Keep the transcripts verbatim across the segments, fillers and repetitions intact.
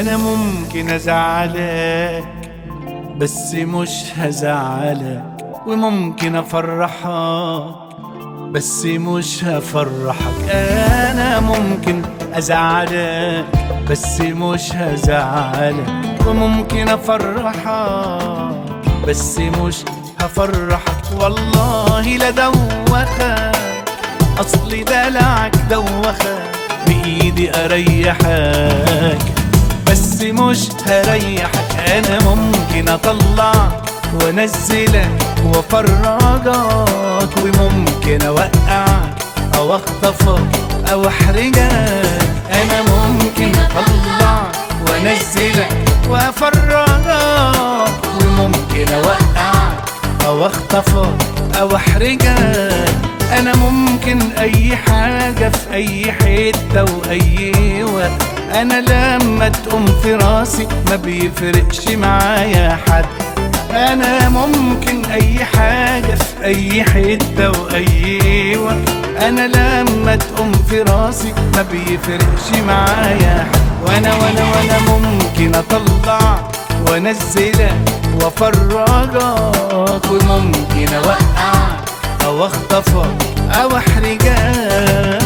انا ممكن ازعلك بس مش هزعلك، وممكن افرحك بس مش هفرحك. انا ممكن ازعلك بس مش هزعلك، وممكن افرحك بس مش هفرحك. والله لا دوخك، اصلي دلعك دوخك، بايدي اريحك بس مش هريحك. انا ممكن اطلعك وانزلك وافرجك، وممكن اوقعك او اخطفك او احرجك. انا ممكن اطلعك وانزلك وافرجك، وممكن اوقعك او اخطفك او احرجك. انا ممكن اي حاجة في اي حتة واي وقت. انا لما تقوم في راسي ما بيفرقش معايا حد. انا ممكن اي حاجة في اي حتة واي وقت. انا لما تقوم في راسي ما بيفرقش معايا حد. وانا وانا وانا ممكن اطلع وانزلك وافرجك، وممكن اوقعك او اخطفك او احرجك.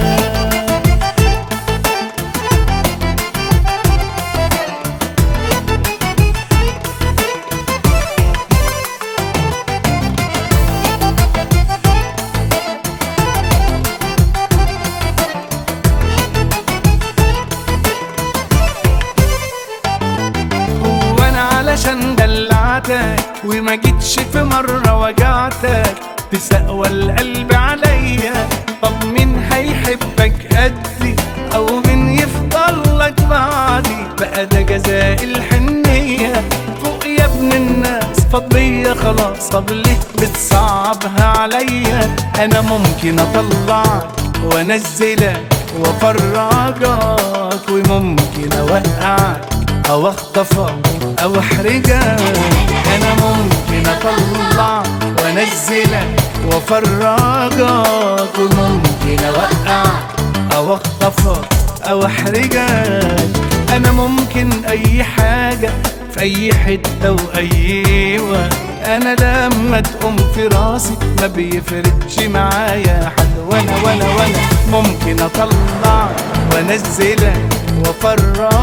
علشان دلعتك وما جيتش في مرة وجعتك، تسقوى القلب عليا. طب مين هيحبك قدي او مين يفضل لك بعدي؟ بقى ده جزاء الحنية. فوق يا ابن الناس فضية خلاص، طب ليه بتصعبها عليا؟ انا ممكن اطلعك وانزلك وافرجك، وممكن اوقعك او اخطفك او احرجك. انا ممكن اطلع وانزلك وافرجك، وممكن اوقعك او اخطفك او احرجك. انا ممكن اي حاجة في اي حتة واي وقت. انا لما تقوم في راسي ما بيفرقش معايا حد. وانا وانا وانا ممكن اطلع وانزلك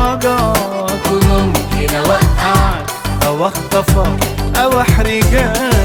وافرجك، وممكن اوقعك او اخطفك او احرجك.